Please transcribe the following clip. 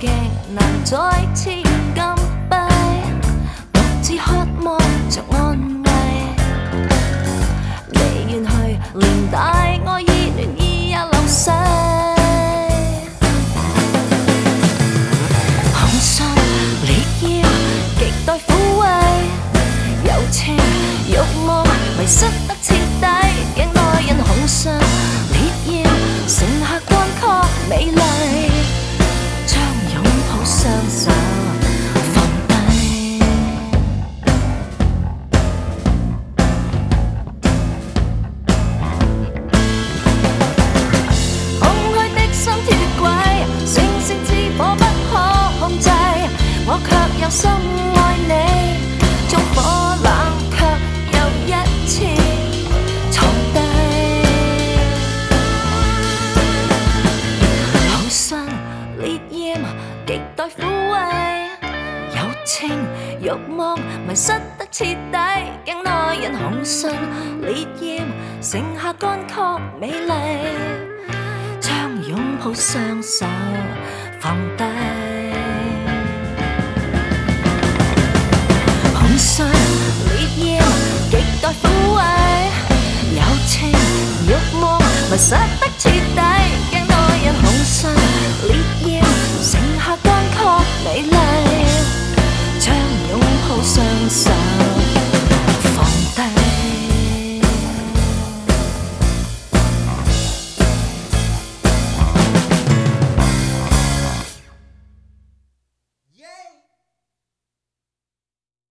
鏡難再次禁閉，獨自渴望着安慰。你遠去，連大愛意戀意也流逝。紅唇烈焰極待撫慰，柔情慾望迷失得徹底，鏡內人紅唇烈焰剩下乾涸美麗。擁抱雙手放低，空虛的心脫軌，星星之火不可控制，我卻有心愛你，縱火冷卻又一次藏低。紅唇烈焰極待撫慰，柔情慾望迷失得徹底，鏡內人紅唇烈焰剩下乾涸美麗，將擁抱雙手放低。紅唇烈焰極待撫慰，柔情慾望迷失得徹底，鏡內人紅唇烈焰剩下乾涸美麗，將擁抱雙手。